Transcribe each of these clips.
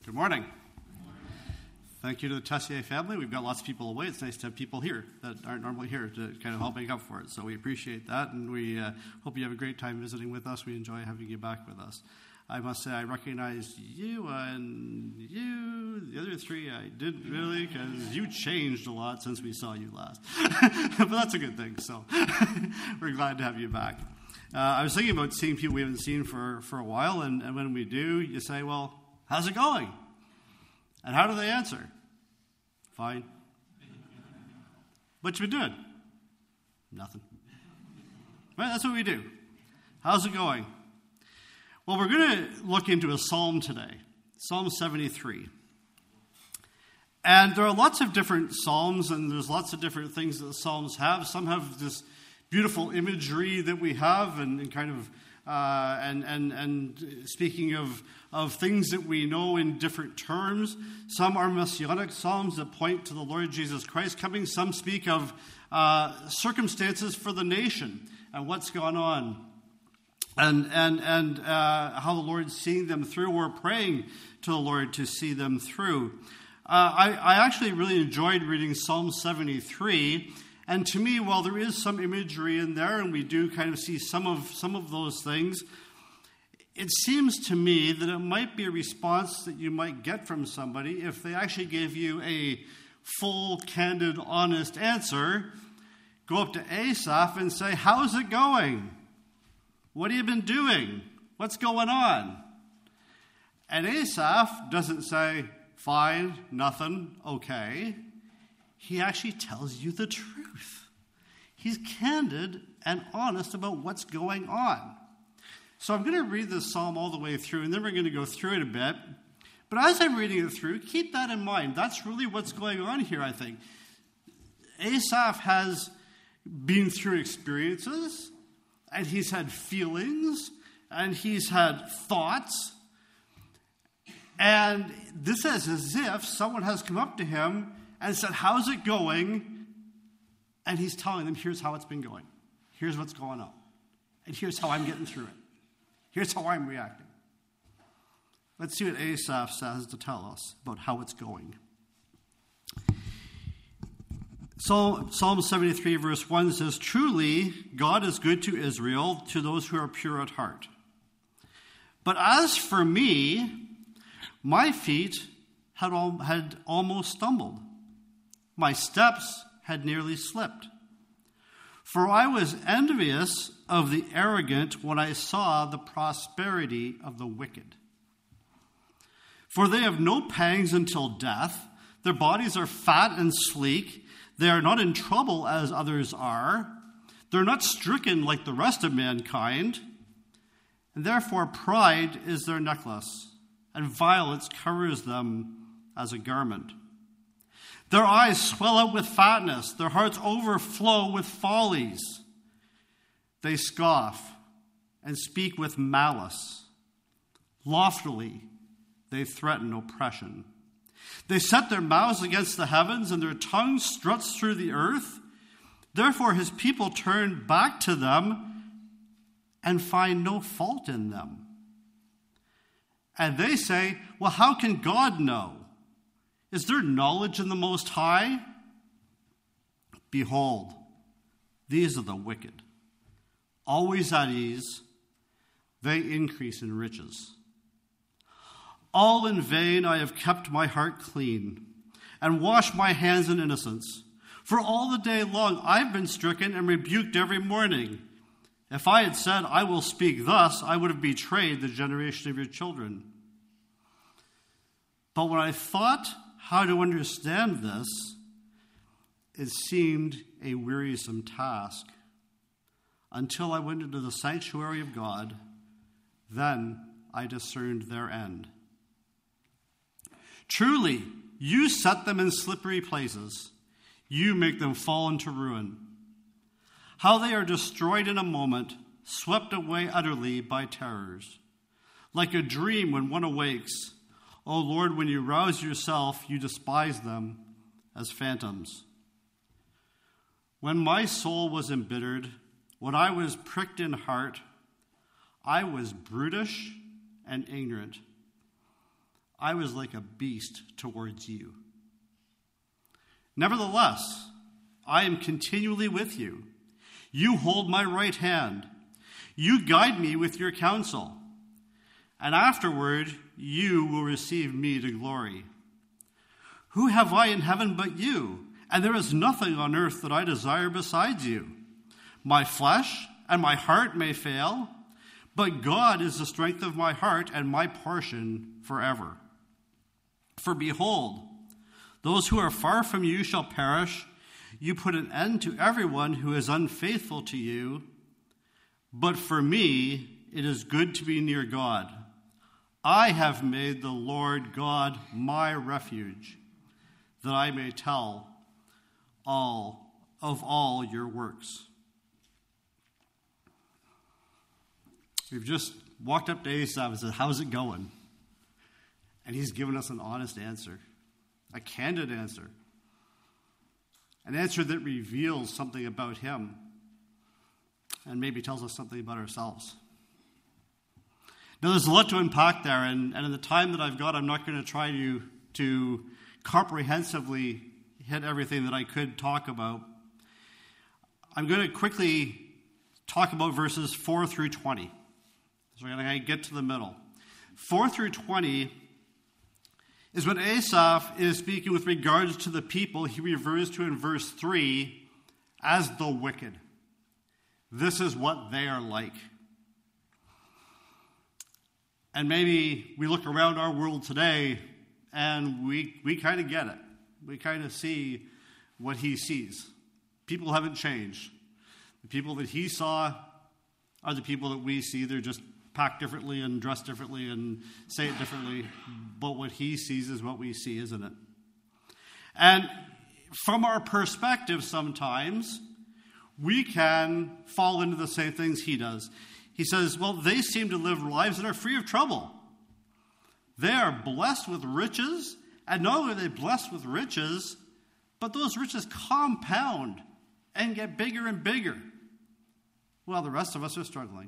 Good morning. Thank you to the Tessier family. We've got lots of people away. It's nice to have people here that aren't normally here to kind of help make up for it. So we appreciate that, and we hope you have a great time visiting with us. We enjoy having you back with us. I must say I recognize you and you. The other three I didn't really, because you changed a lot since we saw you last. But that's a good thing, so we're glad to have you back. I was thinking about seeing people we haven't seen for a while, and when we do, you say, well, how's it going? And how do they answer? Fine. What you been doing? Nothing. Right, that's what we do. How's it going? Well, we're going to look into a psalm today, Psalm 73. And there are lots of different psalms, and there's lots of different things that the psalms have. Some have this beautiful imagery that we have, and kind of and speaking of things that we know in different terms. Some are messianic psalms that point to the Lord Jesus Christ coming. Some speak of circumstances for the nation and what's gone on, and how the Lord's seeing them through. We're praying to the Lord to see them through. I actually really enjoyed reading Psalm 73. And to me, while there is some imagery in there, and we do kind of see some of those things, it seems to me that it might be a response that you might get from somebody if they actually gave you a full, candid, honest answer. Go up to Asaph and say, how's it going? What have you been doing? What's going on? And Asaph doesn't say, fine, nothing, okay. He actually tells you the truth. He's candid and honest about what's going on. So I'm going to read this psalm all the way through, and then we're going to go through it a bit. But as I'm reading it through, keep that in mind. That's really what's going on here, I think. Asaph has been through experiences, and he's had feelings, and he's had thoughts. And this is as if someone has come up to him and said, how's it going? And he's telling them, here's how it's been going. Here's what's going on. And here's how I'm getting through it. Here's how I'm reacting. Let's see what Asaph says to tell us about how it's going. So Psalm 73 verse 1 says, truly God is good to Israel, to those who are pure at heart. But as for me, my feet had almost stumbled. My steps had nearly slipped. For I was envious of the arrogant when I saw the prosperity of the wicked. For they have no pangs until death. Their bodies are fat and sleek. They are not in trouble as others are. They're not stricken like the rest of mankind. And therefore pride is their necklace, and violence covers them as a garment. Their eyes swell out with fatness. Their hearts overflow with follies. They scoff and speak with malice. Loftily, they threaten oppression. They set their mouths against the heavens, and their tongue struts through the earth. Therefore, his people turn back to them and find no fault in them. And they say, well, how can God know? Is there knowledge in the Most High? Behold, these are the wicked. Always at ease, they increase in riches. All in vain I have kept my heart clean and washed my hands in innocence. For all the day long I've been stricken and rebuked every morning. If I had said, I will speak thus, I would have betrayed the generation of your children. But when I thought how to understand this, it seemed a wearisome task. Until I went into the sanctuary of God, then I discerned their end. Truly, you set them in slippery places. You make them fall into ruin. How they are destroyed in a moment, swept away utterly by terrors. Like a dream when one awakes, O Lord, when you rouse yourself, you despise them as phantoms. When my soul was embittered, when I was pricked in heart, I was brutish and ignorant. I was like a beast towards you. Nevertheless, I am continually with you. You hold my right hand. You guide me with your counsel. And afterward, you will receive me to glory. Who have I in heaven but you? And there is nothing on earth that I desire besides you. My flesh and my heart may fail, but God is the strength of my heart and my portion forever. For behold, those who are far from you shall perish. You put an end to everyone who is unfaithful to you. But for me, it is good to be near God. I have made the Lord God my refuge, that I may tell of all your works. We've just walked up to Asaph and said, how's it going? And he's given us an honest answer, a candid answer, an answer that reveals something about him and maybe tells us something about ourselves. Now, there's a lot to unpack there, and in the time that I've got, I'm not going to try to comprehensively hit everything that I could talk about. I'm going to quickly talk about verses 4 through 20. So we're going to get to the middle. 4 through 20 is when Asaph is speaking with regards to the people he refers to in verse 3 as the wicked. This is what they are like. And maybe we look around our world today and we kind of get it. We kind of see what he sees. People haven't changed. The people that he saw are the people that we see. They're just packed differently and dressed differently and say it differently. But what he sees is what we see, isn't it? And from our perspective sometimes, we can fall into the same things he does. He says, well, they seem to live lives that are free of trouble. They are blessed with riches, and not only are they blessed with riches, but those riches compound and get bigger and bigger. Well, the rest of us are struggling.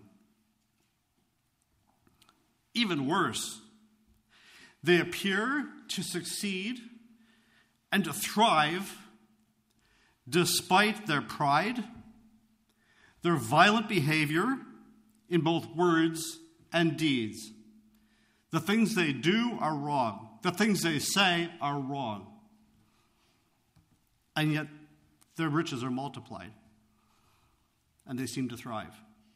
Even worse, they appear to succeed and to thrive despite their pride, their violent behavior in both words and deeds. The things they do are wrong. The things they say are wrong. And yet their riches are multiplied. And they seem to thrive.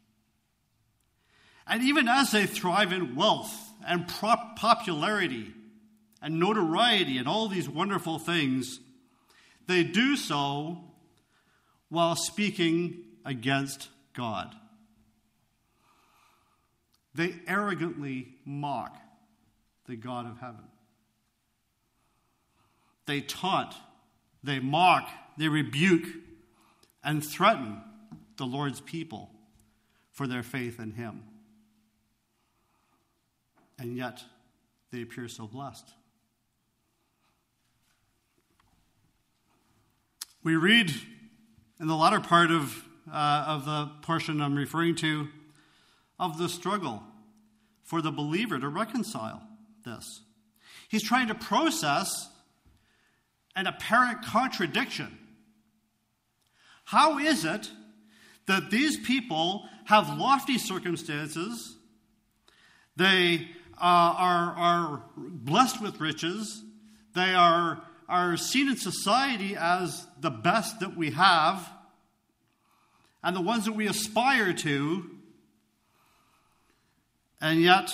And even as they thrive in wealth and popularity and notoriety and all these wonderful things, they do so while speaking against God. They arrogantly mock the God of heaven. They taunt, they mock, they rebuke, and threaten the Lord's people for their faith in him. And yet, they appear so blessed. We read in the latter part of the portion I'm referring to of the struggle for the believer to reconcile this. He's trying to process an apparent contradiction. How is it that these people have lofty circumstances, they are blessed with riches, they are seen in society as the best that we have, and the ones that we aspire to, and yet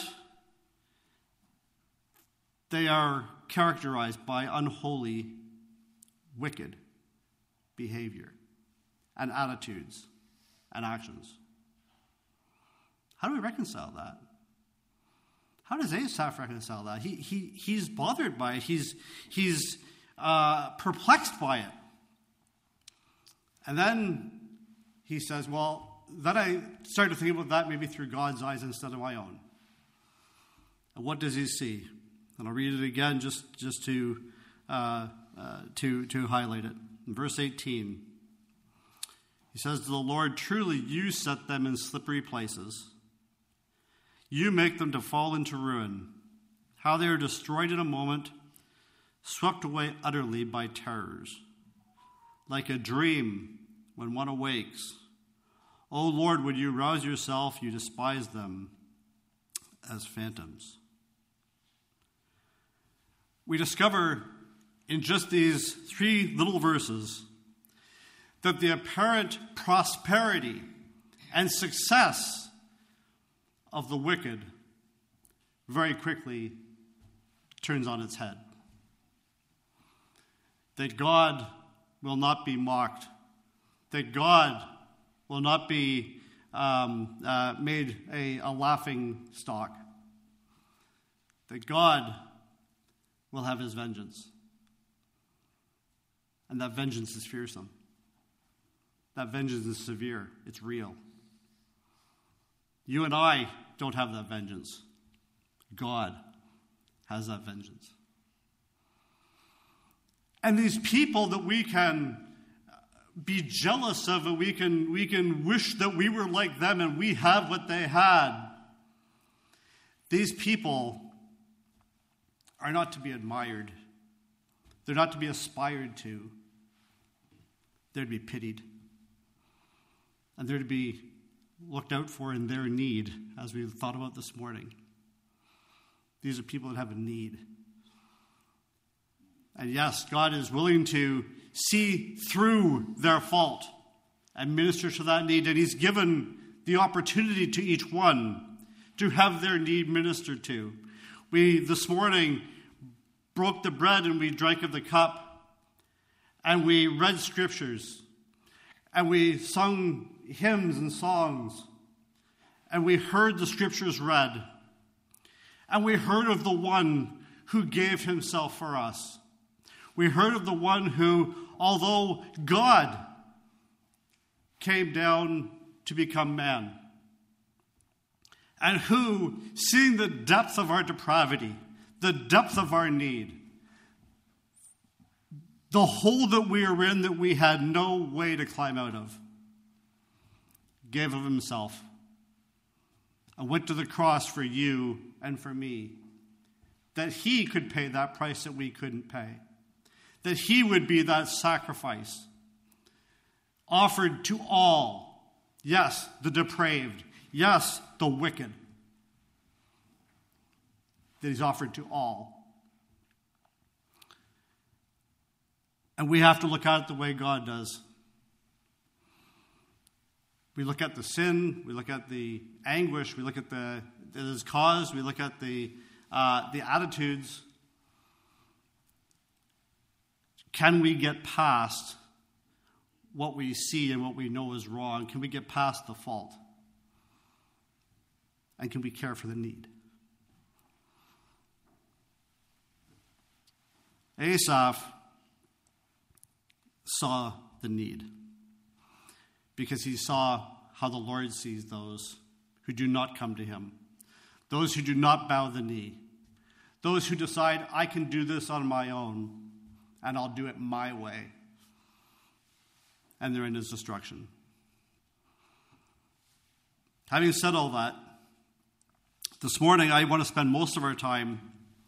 they are characterized by unholy, wicked behavior and attitudes and actions. How do we reconcile that? How does Asaph reconcile that? He's bothered by it. He's perplexed by it. And then he says, well, then I started to think about that maybe through God's eyes instead of my own. And what does he see? And I'll read it again just to highlight it. In verse 18, he says to the Lord, truly you set them in slippery places. You make them to fall into ruin. how they are destroyed in a moment, swept away utterly by terrors. Like a dream when one awakes. O Lord, would you rouse yourself? You despise them as phantoms. We discover in just these 3 little verses that the apparent prosperity and success of the wicked very quickly turns on its head. That God will not be mocked. That God will not be made a laughing stock. That God will have his vengeance. And that vengeance is fearsome. That vengeance is severe. It's real. You and I don't have that vengeance. God has that vengeance. And these people that we can be jealous of, and we can wish that we were like them and we have what they had, these people are not to be admired. They're not to be aspired to. They're to be pitied. And they're to be looked out for in their need, as we thought about this morning. These are people that have a need. And yes, God is willing to see through their fault and minister to that need. And he's given the opportunity to each one to have their need ministered to. We, this morning, broke the bread and we drank of the cup. And we read scriptures. And we sung hymns and songs. And we heard the scriptures read. And we heard of the one who gave himself for us. We heard of the one who, although God came down to become man, and who, seeing the depth of our depravity, the depth of our need, the hole that we are in that we had no way to climb out of, gave of himself and went to the cross for you and for me, that he could pay that price that we couldn't pay. That he would be that sacrifice offered to all. Yes, the depraved. Yes, the wicked. That he's offered to all. And we have to look at it the way God does. We look at the sin, we look at the anguish, we look at that is caused, we look at the attitudes. Can we get past what we see and what we know is wrong? Can we get past the fault? And can we care for the need? Asaph saw the need because he saw how the Lord sees those who do not come to him, those who do not bow the knee, those who decide, I can do this on my own, and I'll do it my way. And they're in his destruction. Having said all that, this morning I want to spend most of our time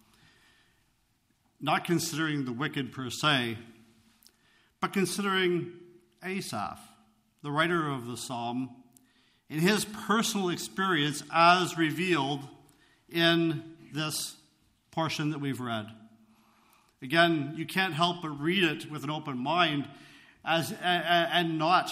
not considering the wicked per se, but considering Asaph, the writer of the psalm, in his personal experience as revealed in this portion that we've read. Again, you can't help but read it with an open mind and not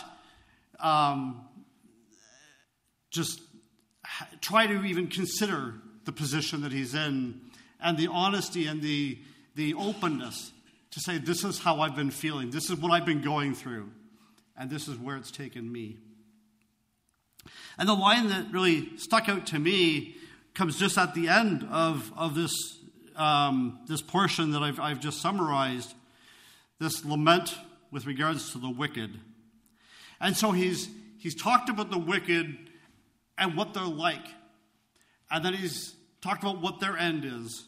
just try to even consider the position that he's in and the honesty and the openness to say, this is how I've been feeling, this is what I've been going through, and this is where it's taken me. And the line that really stuck out to me comes just at the end of this this portion that I've just summarized, this lament with regards to the wicked. And so he's talked about the wicked and what they're like. And then he's talked about what their end is.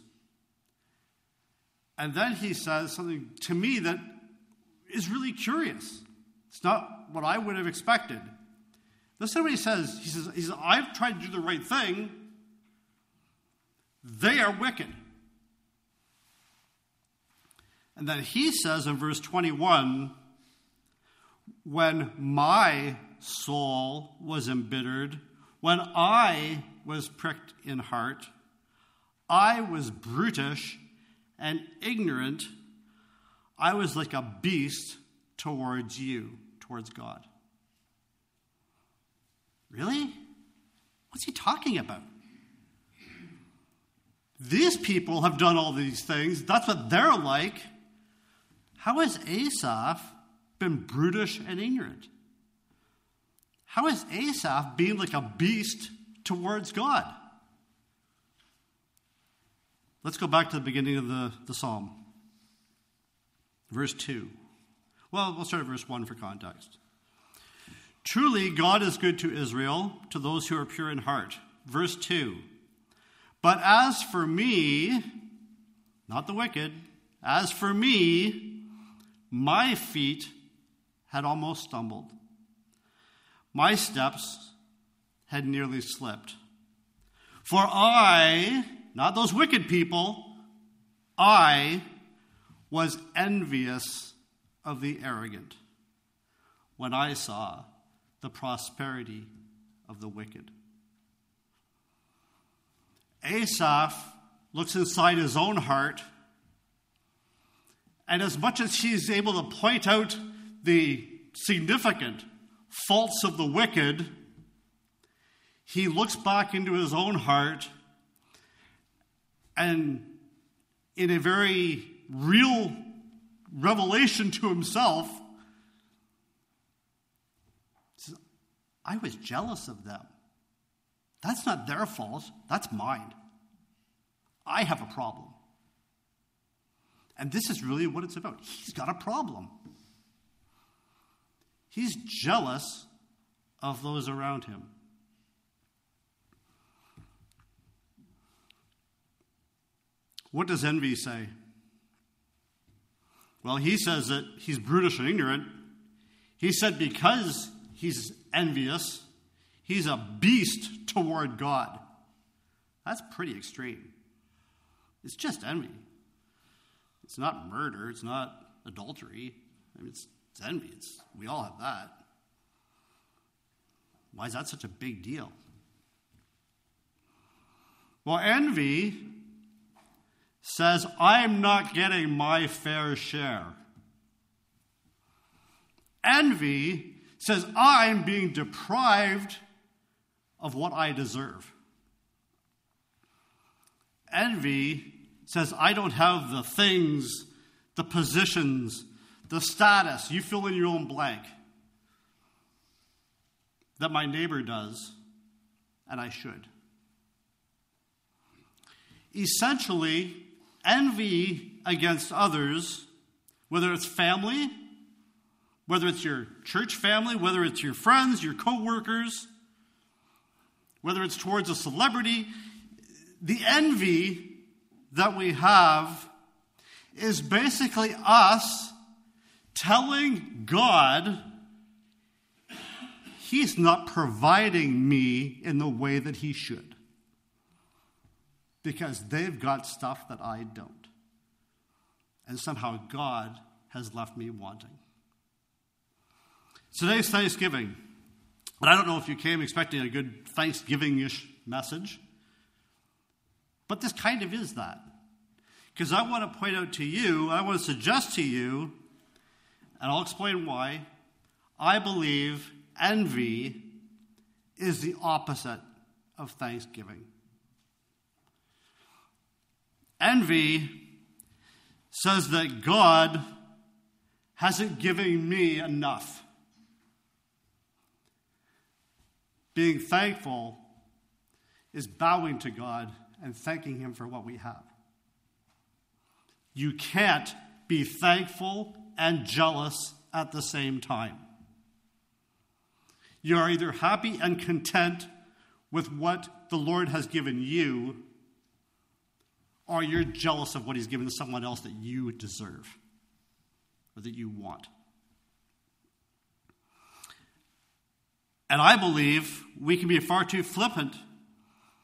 And then he says something to me that is really curious. It's not what I would have expected. Listen to what he says. He says, I've tried to do the right thing. They are wicked. And then he says in verse 21, when my soul was embittered, when I was pricked in heart, I was brutish and ignorant. I was like a beast towards you, towards God. Really? What's he talking about? These people have done all these things. That's what they're like. How has Asaph been brutish and ignorant? How is Asaph being like a beast towards God? Let's go back to the beginning of the psalm. Verse 2. Well, we'll start at verse 1 for context. Truly, God is good to Israel, to those who are pure in heart. Verse 2. But as for me, not the wicked, as for me, my feet had almost stumbled. My steps had nearly slipped. For I, not those wicked people, I was envious of the arrogant when I saw the prosperity of the wicked. Asaph looks inside his own heart, and as much as he's able to point out the significant faults of the wicked, he looks back into his own heart and, in a very real revelation to himself, says, I was jealous of them. That's not their fault. That's mine. I have a problem. And this is really what it's about. He's got a problem. He's jealous of those around him. What does envy say? Well, he says that he's brutish and ignorant. He said because he's envious, he's a beast toward God. That's pretty extreme. It's just envy. It's not murder. It's not adultery. I mean, it's envy. We all have that. Why is that such a big deal? Well, envy says, I'm not getting my fair share. Envy says, I'm being deprived of what I deserve. Envy says, I don't have the things, the positions, the status, you fill in your own blank, that my neighbor does, and I should. Essentially, envy against others, whether it's family, whether it's your church family, whether it's your friends, your co-workers, whether it's towards a celebrity, the envy that we have is basically us telling God he's not providing me in the way that he should, because they've got stuff that I don't. And somehow God has left me wanting. Today's Thanksgiving. And I don't know if you came expecting a good Thanksgiving-ish message, but this kind of is that. Because I want to point out to you, I want to suggest to you, and I'll explain why, I believe envy is the opposite of thanksgiving. Envy says that God hasn't given me enough. Being thankful is bowing to God and thanking him for what we have. You can't be thankful and jealous at the same time. You are either happy and content with what the Lord has given you, or you're jealous of what he's given to someone else that you deserve or that you want. And I believe we can be far too flippant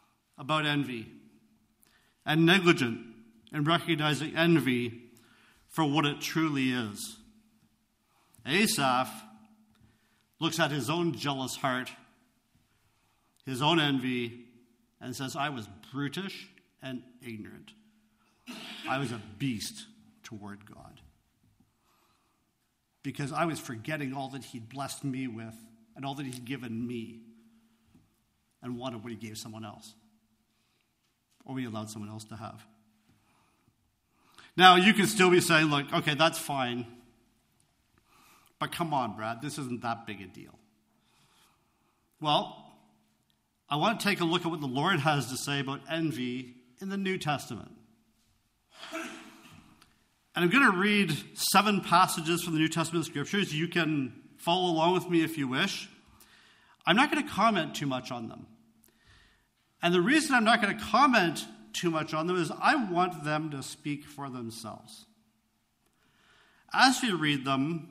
about envy and negligent in recognizing envy for what it truly is. Asaph looks at his own jealous heart, his own envy, and says, I was brutish and ignorant. I was a beast toward God. Because I was forgetting all that he'd blessed me with and all that he'd given me and wanted what he gave someone else. Or we allowed someone else to have. Now, you could still be saying, look, okay, that's fine. But come on, Brad, this isn't that big a deal. Well, I want to take a look at what the Lord has to say about envy in the New Testament. And I'm going to read 7 passages from the New Testament scriptures. You can follow along with me if you wish. I'm not going to comment too much on them. And the reason I'm not going to comment too much on them is I want them to speak for themselves. As we read them,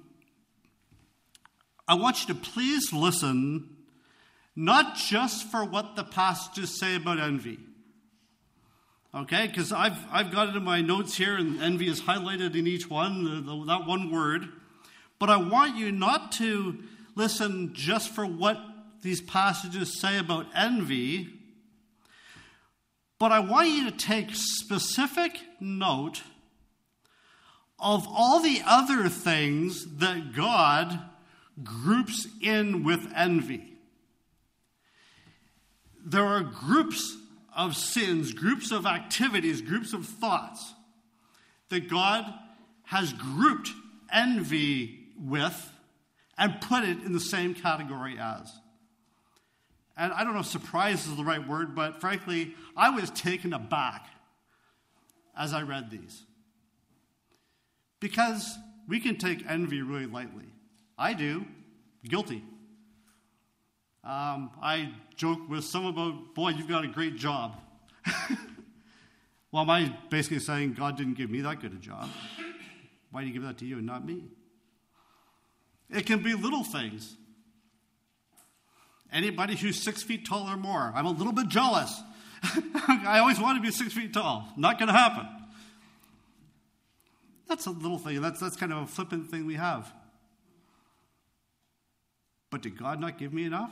I want you to please listen, not just for what the passages say about envy. Okay, because I've got it in my notes here, and envy is highlighted in each one, that one word. But I want you not to listen just for what these passages say about envy, but I want you to take specific note of all the other things that God groups in with envy. There are groups of sins, groups of activities, groups of thoughts that God has grouped envy with and put it in the same category as. And I don't know if surprise is the right word, but frankly, I was taken aback as I read these. Because we can take envy really lightly. I do. Guilty. I joke with some about, boy, you've got a great job. Well, am I basically saying God didn't give me that good a job? Why did he give that to you and not me? It can be little things. Anybody who's 6 feet tall or more, I'm a little bit jealous. I always wanted to be 6 feet tall. Not going to happen. That's a little thing. That's kind of a flippant thing we have. But did God not give me enough?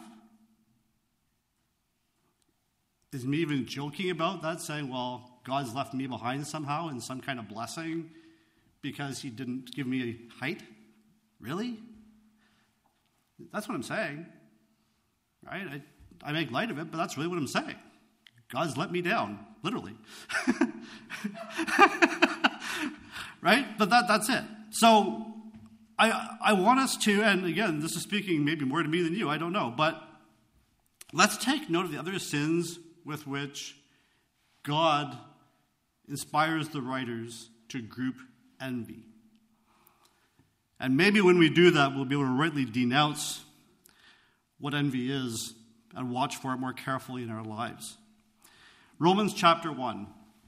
Is me even joking about that, saying, well, God's left me behind somehow in some kind of blessing because he didn't give me a height? Really? That's what I'm saying. Right? I make light of it, but that's really what I'm saying. God's let me down, literally. Right? But that's it. So I want us to, and again, this is speaking maybe more to me than you, I don't know, but let's take note of the other sins with which God inspires the writers to group envy. And maybe when we do that, we'll be able to rightly denounce what envy is and watch for it more carefully in our lives. Romans chapter 1.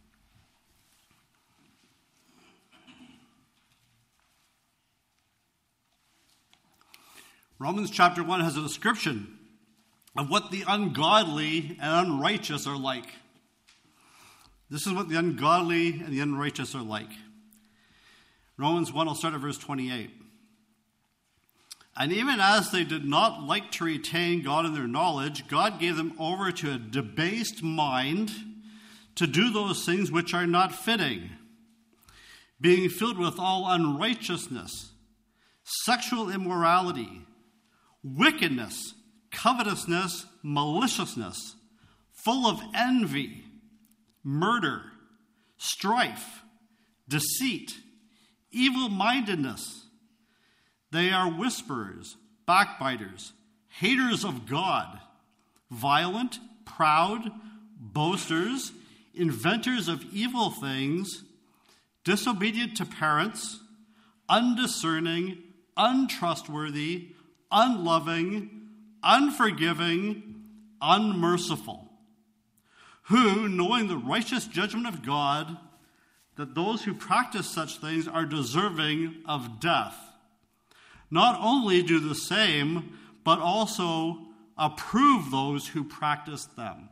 Romans chapter 1 has a description of what the ungodly and unrighteous are like. This is what the ungodly and the unrighteous are like. Romans 1, I'll start at verse 28. And even as they did not like to retain God in their knowledge, God gave them over to a debased mind to do those things which are not fitting, being filled with all unrighteousness, sexual immorality, wickedness, covetousness, maliciousness, full of envy, murder, strife, deceit, evil-mindedness. They are whisperers, backbiters, haters of God, violent, proud, boasters, inventors of evil things, disobedient to parents, undiscerning, untrustworthy, unloving, unforgiving, unmerciful, who, knowing the righteous judgment of God, that those who practice such things are deserving of death, not only do the same, but also approve those who practice them.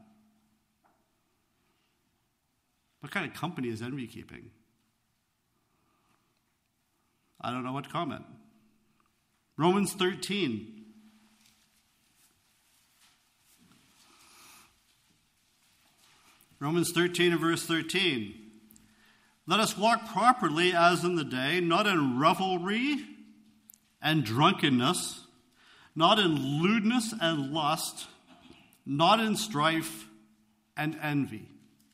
What kind of company is envy keeping? I don't know what to comment. Romans 13. Romans 13 and verse 13. Let us walk properly as in the day, not in revelry and drunkenness, not in lewdness and lust, not in strife and envy.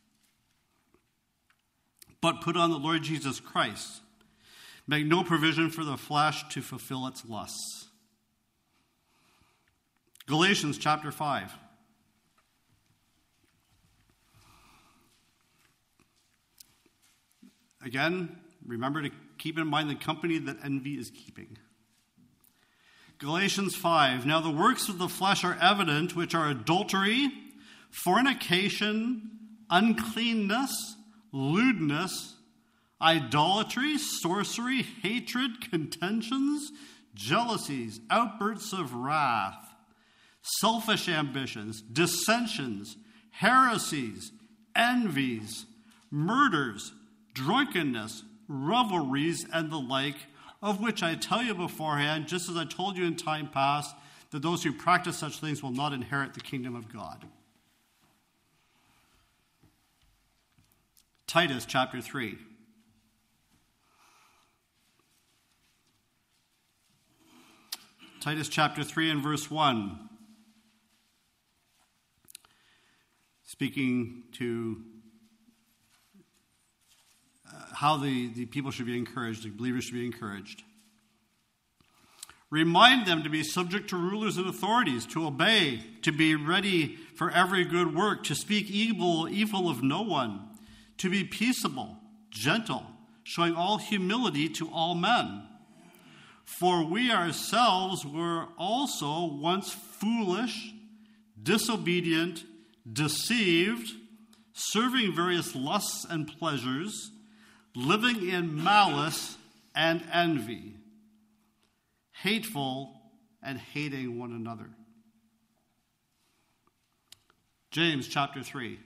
But put on the Lord Jesus Christ. Make no provision for the flesh to fulfill its lusts. Galatians chapter 5. Again, remember to keep in mind the company that envy is keeping. Galatians 5. Now the works of the flesh are evident, which are adultery, fornication, uncleanness, lewdness, idolatry, sorcery, hatred, contentions, jealousies, outbursts of wrath, selfish ambitions, dissensions, heresies, envies, murders, drunkenness, revelries, and the like, of which I tell you beforehand, just as I told you in time past, that those who practice such things will not inherit the kingdom of God. Titus chapter 3. Titus chapter 3 and verse 1. Speaking to how the people should be encouraged, the believers should be encouraged. Remind them to be subject to rulers and authorities, to obey, to be ready for every good work, to speak evil of no one, to be peaceable, gentle, showing all humility to all men. For we ourselves were also once foolish, disobedient, deceived, serving various lusts and pleasures, living in malice and envy, hateful and hating one another. James chapter 3.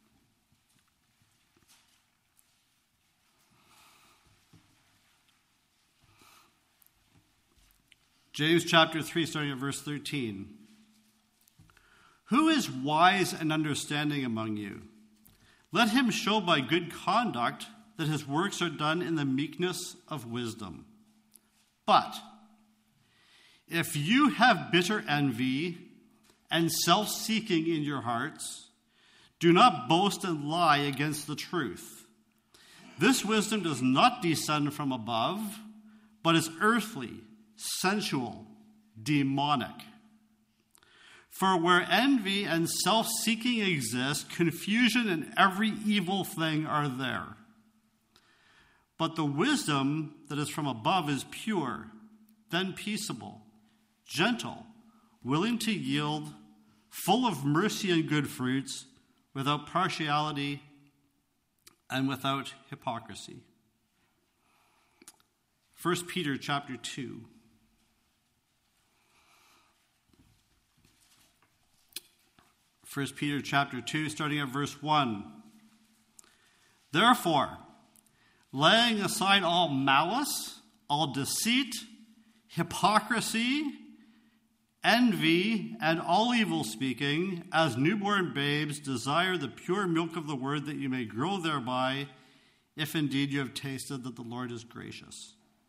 James chapter 3, starting at verse 13. Who is wise and understanding among you? Let him show by good conduct that his works are done in the meekness of wisdom. But if you have bitter envy and self-seeking in your hearts, do not boast and lie against the truth. This wisdom does not descend from above, but is earthly, sensual, demonic. For where envy and self-seeking exist, confusion and every evil thing are there. But the wisdom that is from above is pure, then peaceable, gentle, willing to yield, full of mercy and good fruits, without partiality and without hypocrisy. 1 Peter chapter 2. 1 Peter chapter 2, starting at verse 1. Therefore, laying aside all malice, all deceit, hypocrisy, envy, and all evil speaking, as newborn babes desire the pure milk of the word, that you may grow thereby, if indeed you have tasted that the Lord is gracious.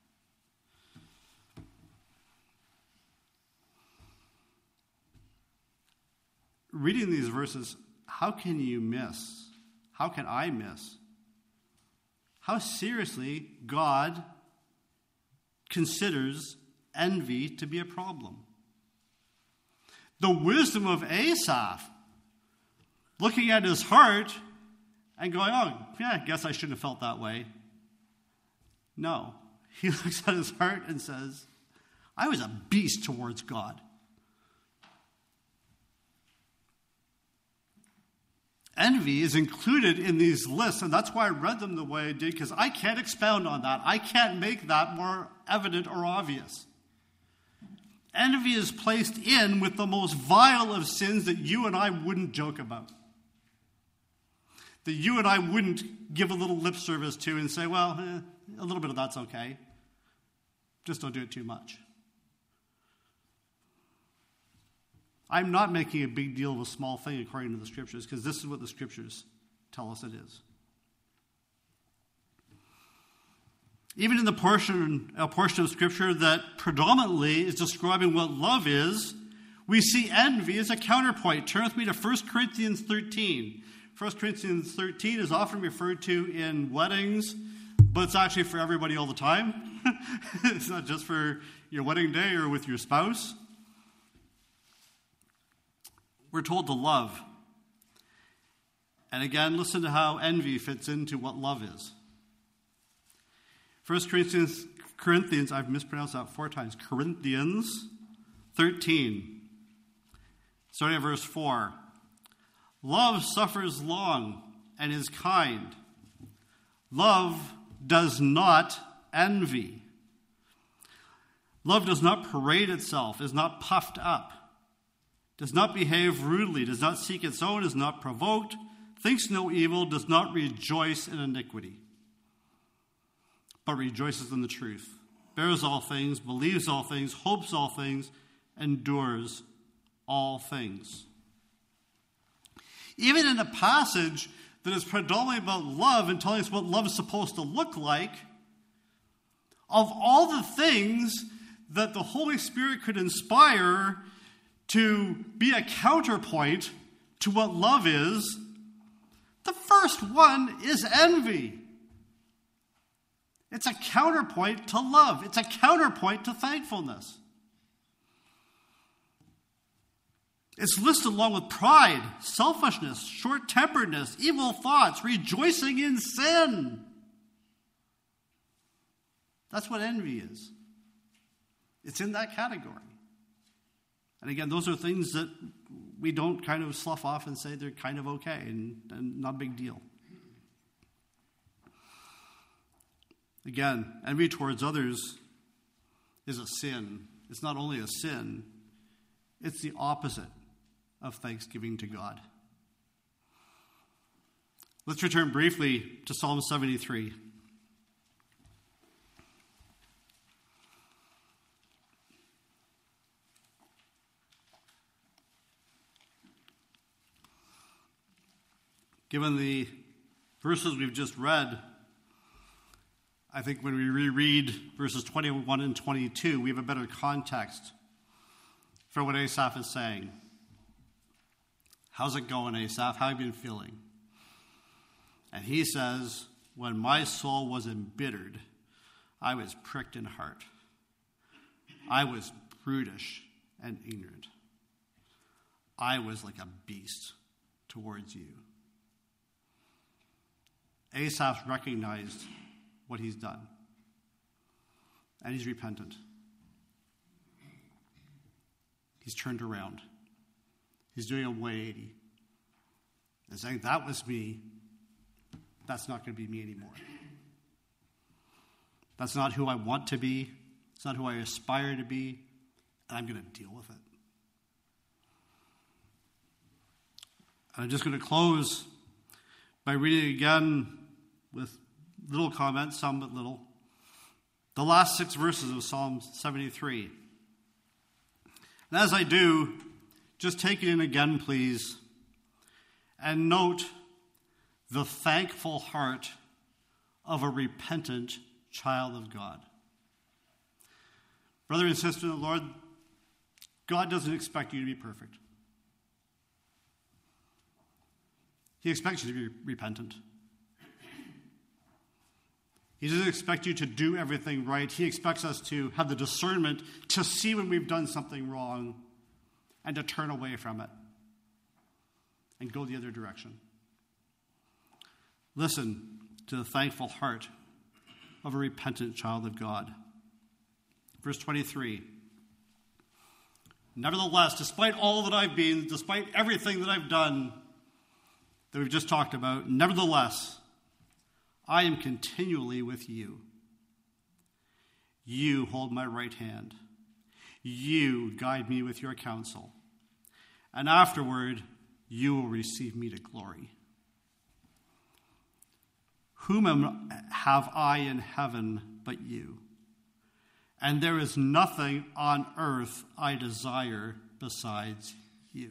Reading these verses, how can you miss? How can I miss? How seriously God considers envy to be a problem. The wisdom of Asaph, looking at his heart and going, oh, yeah, I guess I shouldn't have felt that way. No. He looks at his heart and says, I was a beast towards God. Envy is included in these lists, and that's why I read them the way I did, because I can't expound on that. I can't make that more evident or obvious. Envy is placed in with the most vile of sins that you and I wouldn't joke about. That you and I wouldn't give a little lip service to and say, well, a little bit of that's okay. Just don't do it too much. I'm not making a big deal of a small thing according to the Scriptures, because this is what the Scriptures tell us it is. Even in a portion of Scripture that predominantly is describing what love is, we see envy as a counterpoint. Turn with me to 1 Corinthians 13. 1 Corinthians 13 is often referred to in weddings, but it's actually for everybody all the time. It's not just for your wedding day or with your spouse. We're told to love. And again, listen to how envy fits into what love is. 1 Corinthians, I've mispronounced that 4 times. Corinthians 13. Starting at verse 4. Love suffers long and is kind. Love does not envy. Love does not parade itself, is not puffed up, does not behave rudely, does not seek its own, is not provoked, thinks no evil, does not rejoice in iniquity, but rejoices in the truth, bears all things, believes all things, hopes all things, endures all things. Even in a passage that is predominantly about love and telling us what love is supposed to look like, of all the things that the Holy Spirit could inspire to be a counterpoint to what love is, the first one is envy. It's a counterpoint to love. It's a counterpoint to thankfulness. It's listed along with pride, selfishness, short-temperedness, evil thoughts, rejoicing in sin. That's what envy is. It's in that category. And again, those are things that we don't kind of slough off and say they're kind of okay and not a big deal. Again, envy towards others is a sin. It's not only a sin, it's the opposite of thanksgiving to God. Let's return briefly to Psalm 73. Given the verses we've just read, I think when we reread verses 21 and 22, we have a better context for what Asaph is saying. How's it going, Asaph? How have you been feeling? And he says, when my soul was embittered, I was pricked in heart. I was brutish and ignorant. I was like a beast towards you. Asaph recognized what he's done. And he's repentant. He's turned around. He's doing a 180. And saying, that was me. That's not going to be me anymore. That's not who I want to be. It's not who I aspire to be. And I'm going to deal with it. And I'm just going to close by reading again with little comments, some but little, the last 6 verses of Psalm 73. And as I do, just take it in again, please, and note the thankful heart of a repentant child of God. Brother and sister in the Lord, God doesn't expect you to be perfect. He expects you to be repentant. He doesn't expect you to do everything right. He expects us to have the discernment to see when we've done something wrong and to turn away from it and go the other direction. Listen to the thankful heart of a repentant child of God. Verse 23. Nevertheless, despite all that I've been, despite everything that I've done that we've just talked about, nevertheless, I am continually with you. You hold my right hand. You guide me with your counsel. And afterward, you will receive me to glory. Whom have I in heaven but you? and there is nothing on earth I desire besides you.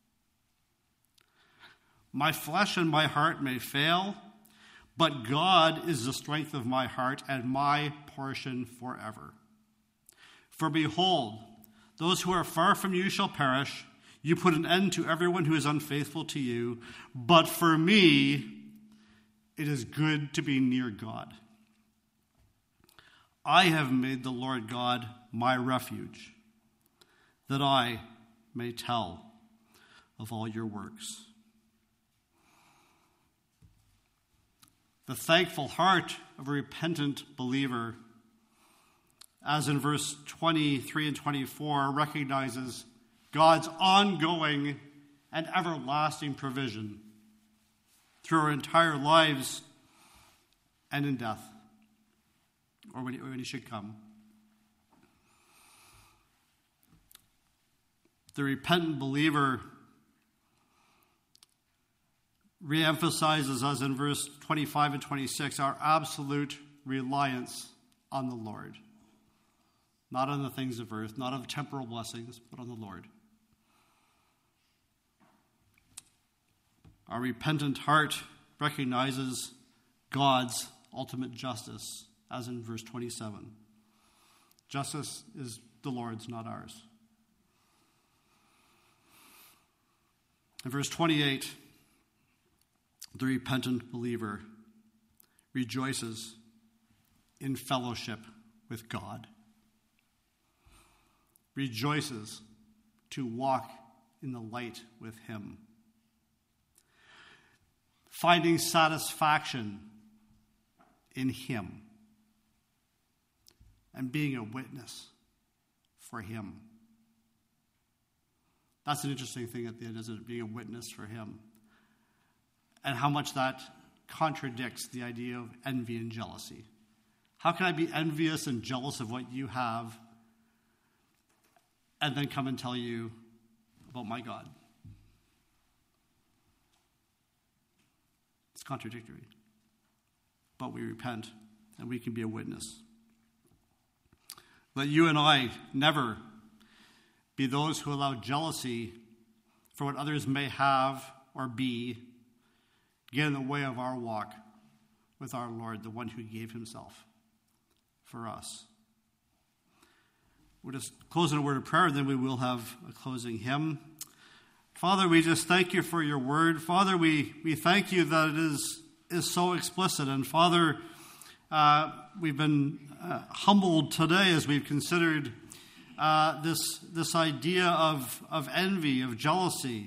My flesh and my heart may fail, but God is the strength of my heart and my portion forever. For behold, those who are far from you shall perish. You put an end to everyone who is unfaithful to you. But for me, it is good to be near God. I have made the Lord God my refuge, that I may tell of all your works. The thankful heart of a repentant believer, as in verse 23 and 24, recognizes God's ongoing and everlasting provision through our entire lives and in death, or when he should come. The repentant believer reemphasizes, as in verse 25 and 26, our absolute reliance on the Lord. Not on the things of earth, not on temporal blessings, but on the Lord. Our repentant heart recognizes God's ultimate justice, as in verse 27. Justice is the Lord's, not ours. In verse 28, the repentant believer rejoices in fellowship with God. Rejoices to walk in the light with him. Finding satisfaction in him. And being a witness for him. That's an interesting thing at the end, isn't it? Being a witness for him. And how much that contradicts the idea of envy and jealousy. How can I be envious and jealous of what you have and then come and tell you about my God? It's contradictory. But we repent and we can be a witness. Let you and I never be those who allow jealousy for what others may have or be get in the way of our walk with our Lord, the one who gave himself for us. We'll just close in a word of prayer, and then we will have a closing hymn. Father, we just thank you for your word. Father, we thank you that it is so explicit. And Father, we've been humbled today as we've considered this idea of envy, of jealousy.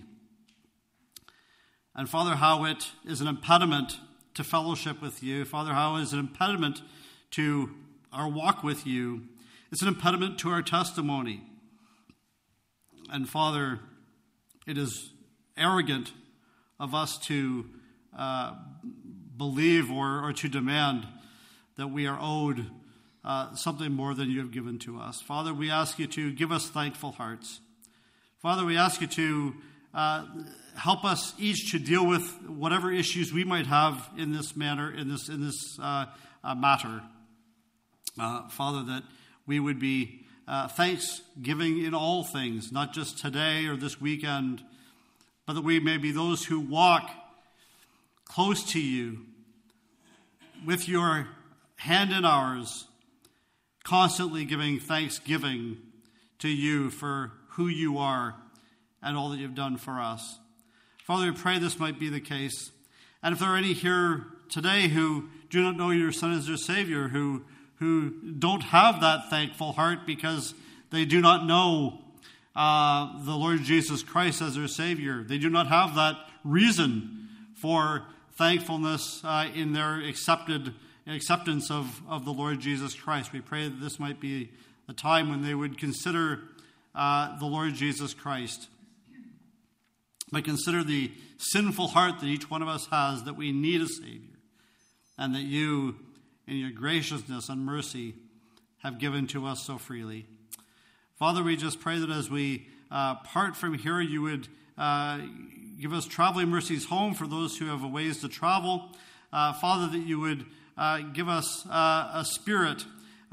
And Father, how it is an impediment to fellowship with you. Father, how it is an impediment to our walk with you. It's an impediment to our testimony. And Father, it is arrogant of us to believe or to demand that we are owed something more than you have given to us. Father, we ask you to give us thankful hearts. Father, we ask you to help us each to deal with whatever issues we might have in this manner, in this matter. Father, that we would be thanksgiving in all things, not just today or this weekend, but that we may be those who walk close to you with your hand in ours, constantly giving thanksgiving to you for who you are and all that you've done for us. Father, we pray this might be the case. And if there are any here today who do not know your Son as their Savior, who don't have that thankful heart because they do not know the Lord Jesus Christ as their Savior, they do not have that reason for thankfulness in their acceptance of the Lord Jesus Christ. We pray that this might be the time when they would consider the Lord Jesus Christ. But consider the sinful heart that each one of us has, that we need a Savior, and that you, in your graciousness and mercy, have given to us so freely. Father, we just pray that as we part from here, you would give us traveling mercies home for those who have a ways to travel. Father, that you would give us a spirit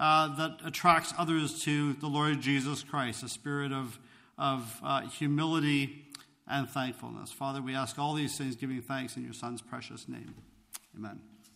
that attracts others to the Lord Jesus Christ, a spirit of humility and thankfulness. Father, we ask all these things, giving thanks in your Son's precious name. Amen.